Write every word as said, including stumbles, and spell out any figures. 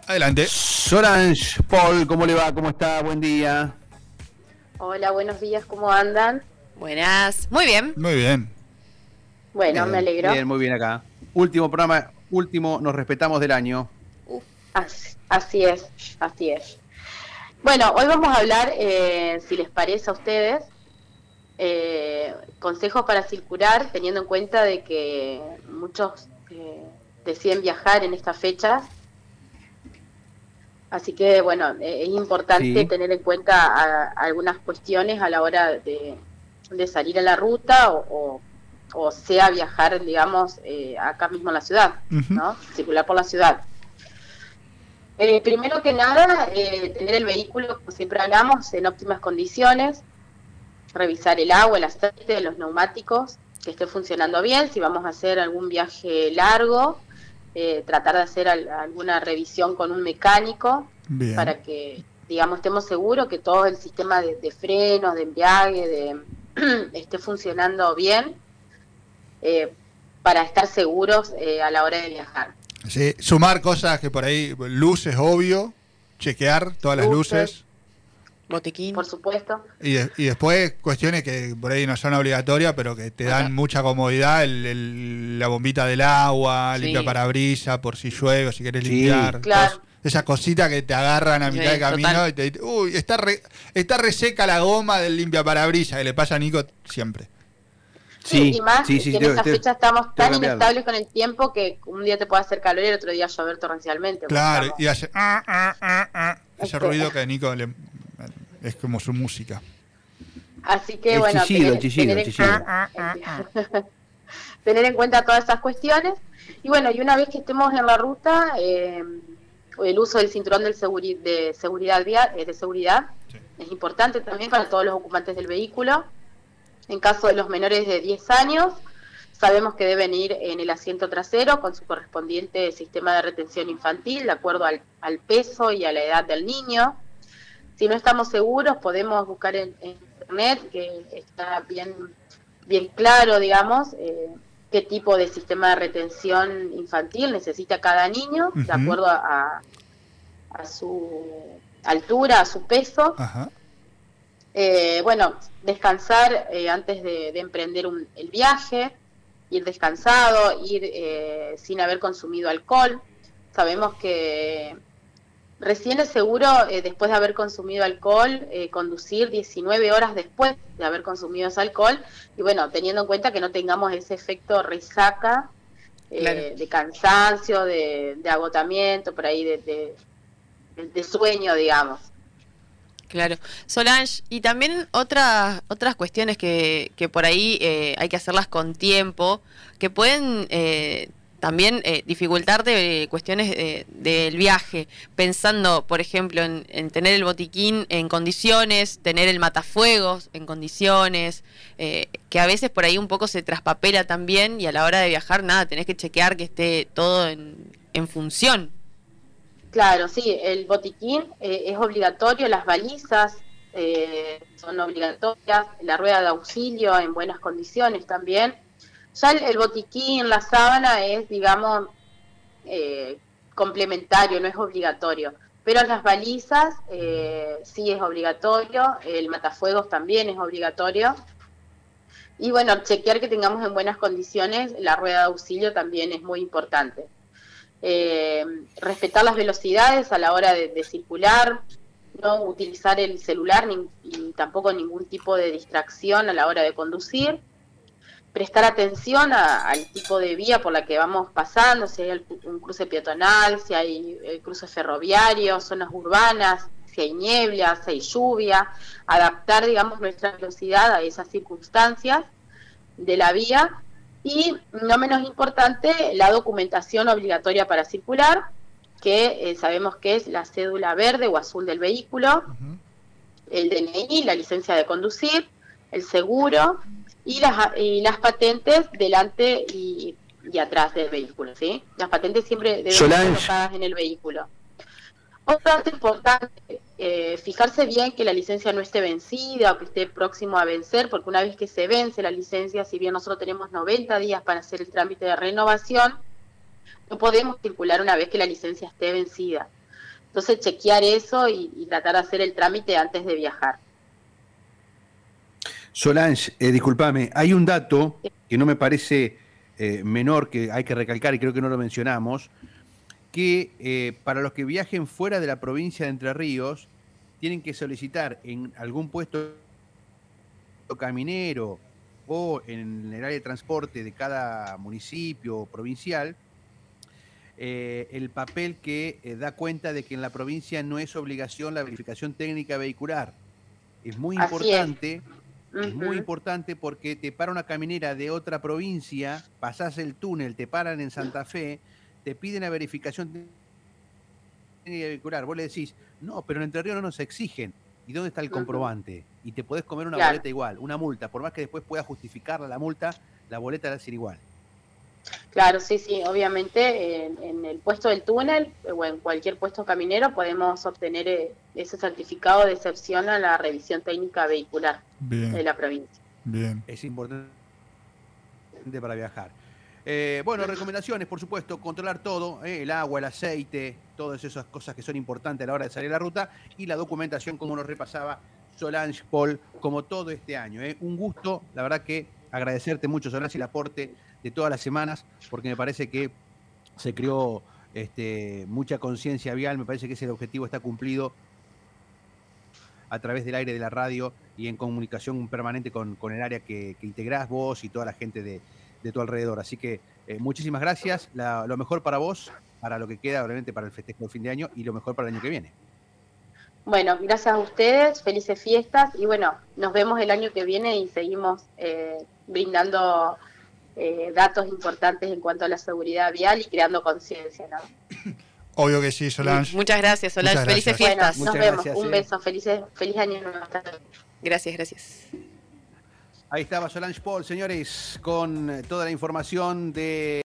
Adelante. Solange, Paul, ¿cómo le va? ¿Cómo está? Buen día. Hola, buenos días, ¿cómo andan? Buenas, muy bien. Muy bien. Bueno, Bien, me alegro. Bien, muy bien acá. Último programa, último, nos respetamos del año. Uf. Así, así es, así es. Bueno, hoy vamos a hablar, eh, si les parece a ustedes, eh, consejos para circular, teniendo en cuenta de que muchos eh, deciden viajar en estas fechas. Así que, bueno, eh, es importante Sí. tener en cuenta a, a algunas cuestiones a la hora de, de salir a la ruta o, o, o sea viajar, digamos, eh, acá mismo en la ciudad, Uh-huh. ¿no? Circular por la ciudad. Eh, primero que nada, eh, tener el vehículo, como siempre hablamos, en óptimas condiciones, revisar el agua, el aceite, los neumáticos, que esté funcionando bien. Si vamos a hacer algún viaje largo, eh, tratar de hacer al, alguna revisión con un mecánico Bien. para que, digamos, estemos seguros que todo el sistema de, de frenos, de embriague, de, esté funcionando bien, eh, para estar seguros eh, a la hora de viajar. Sí, sumar cosas que por ahí, luces, obvio, chequear todas las Luces. luces. Botiquín. Por supuesto. Y, de- y después cuestiones que por ahí no son obligatorias, pero que te dan Ajá. mucha comodidad, el, el- la bombita del agua, Sí. limpia parabrisas por si llueve o si querés Sí, limpiar. claro. Todas esas cositas que te agarran a Sí, mitad de camino total. y te dicen, uy, está, re, está reseca la goma del limpia parabrisas, que le pasa a Nico siempre. Sí, Sí, y más sí, sí, que en tengo- esta tengo- fecha estamos tengo tan que cambiarlo. inestables con el tiempo que un día te puede hacer calor y el otro día llover torrencialmente. porque Claro, estamos- y hace ah, ah, ah, ah, ese Este. ruido que a Nico le, es como su música. Así que El bueno, chillido, tener, el chillido, tener el en, chillido. Ah, ah, ah. tener en cuenta todas esas cuestiones. Y bueno, y una vez que estemos en la ruta, eh, el uso del cinturón del seguri- de seguridad via- eh, de seguridad Sí. es importante también para todos los ocupantes del vehículo. En caso de los menores de diez años, sabemos que deben ir en el asiento trasero con su correspondiente sistema de retención infantil, de acuerdo al, al peso y a la edad del niño. Si no estamos seguros, podemos buscar en, en internet, que está bien, bien claro, digamos, eh, qué tipo de sistema de retención infantil necesita cada niño, de Ujú. acuerdo a, a, a su altura, a su peso. Ajá. Eh, bueno, descansar eh, antes de, de emprender un, el viaje, ir descansado, ir eh, sin haber consumido alcohol. Sabemos que recién es seguro, eh, después de haber consumido alcohol, eh, conducir diecinueve horas después de haber consumido ese alcohol, y bueno, teniendo en cuenta que no tengamos ese efecto resaca, eh, Claro. de cansancio, de, de agotamiento, por ahí de, de, de sueño, digamos. Claro. Solange, y también otras otras cuestiones que, que por ahí eh, hay que hacerlas con tiempo, que pueden eh, también eh, dificultarte eh, cuestiones eh, del viaje, pensando, por ejemplo, en, en tener el botiquín en condiciones, tener el matafuegos en condiciones, eh, que a veces por ahí un poco se traspapela también, y a la hora de viajar, nada, tenés que chequear que esté todo en, en función. Claro, sí, el botiquín eh, es obligatorio, las balizas eh, son obligatorias, la rueda de auxilio en buenas condiciones también. Ya el, el botiquín, la sábana es, digamos, eh, complementario, no es obligatorio. Pero las balizas eh, sí es obligatorio, el matafuegos también es obligatorio. Y bueno, chequear que tengamos en buenas condiciones, la rueda de auxilio también es muy importante. Eh, respetar las velocidades a la hora de, de circular, no utilizar el celular ni, ni tampoco ningún tipo de distracción a la hora de conducir, prestar atención a, al tipo de vía por la que vamos pasando, si hay un cruce peatonal, si hay eh, cruces ferroviarios, zonas urbanas, si hay niebla, si hay lluvia, adaptar, digamos, nuestra velocidad a esas circunstancias de la vía. Y no menos importante, la documentación obligatoria para circular, que eh, sabemos que es la cédula verde o azul del vehículo, Uh-huh. el D N I, la licencia de conducir, el seguro y las, y las patentes delante y, y atrás del vehículo, ¿sí? Las patentes siempre deben Solange. ser colocadas en el vehículo. Otro dato importante, eh, fijarse bien que la licencia no esté vencida o que esté próximo a vencer, porque una vez que se vence la licencia, si bien nosotros tenemos noventa días para hacer el trámite de renovación, no podemos circular una vez que la licencia esté vencida. Entonces chequear eso y, y tratar de hacer el trámite antes de viajar. Solange, eh, discúlpame, hay un dato que no me parece eh, menor, que hay que recalcar y creo que no lo mencionamos, que eh, para los que viajen fuera de la provincia de Entre Ríos, tienen que solicitar en algún puesto caminero o en el área de transporte de cada municipio provincial, eh, el papel que eh, da cuenta de que en la provincia no es obligación la verificación técnica vehicular. Es muy Así importante, es. es Ujú. muy importante porque te para una caminera de otra provincia, pasás el túnel, te paran en Santa Fe, te piden la verificación técnica vehicular. Vos le decís, no, pero en Entre Ríos no nos exigen. ¿Y dónde está el Ujú. comprobante? Y te podés comer una Claro. boleta igual, una multa. Por más que después puedas justificarla la multa, la boleta va a ser igual. Claro, sí, sí, obviamente en, en el puesto del túnel eh, o en cualquier puesto caminero podemos obtener eh, ese certificado de excepción a la revisión técnica vehicular Bien, de la provincia. bien. Es importante para viajar. Eh, bueno, recomendaciones, por supuesto, controlar todo, eh, el agua, el aceite, todas esas cosas que son importantes a la hora de salir a la ruta, y la documentación, como nos repasaba Solange Paul, como todo este año. Eh. Un gusto, la verdad que agradecerte mucho, Solange, el aporte de todas las semanas, porque me parece que se creó este, mucha conciencia vial, me parece que ese objetivo está cumplido a través del aire de la radio y en comunicación permanente con, con el área que, que integrás vos y toda la gente de, de tu alrededor. Así que eh, muchísimas gracias, la, lo mejor para vos, para lo que queda, obviamente, para el festejo de fin de año y lo mejor para el año que viene. Bueno, gracias a ustedes, felices fiestas y bueno, nos vemos el año que viene y seguimos eh, brindando eh, datos importantes en cuanto a la seguridad vial y creando conciencia, ¿no? Obvio que sí, Solange. Muchas gracias, Solange. Muchas Felices gracias. Bueno, fiestas. nos Muchas vemos, gracias, un eh. beso, felices, feliz año nuevo. Hasta luego. Gracias, gracias. Ahí estaba Solange Paul, señores, con toda la información de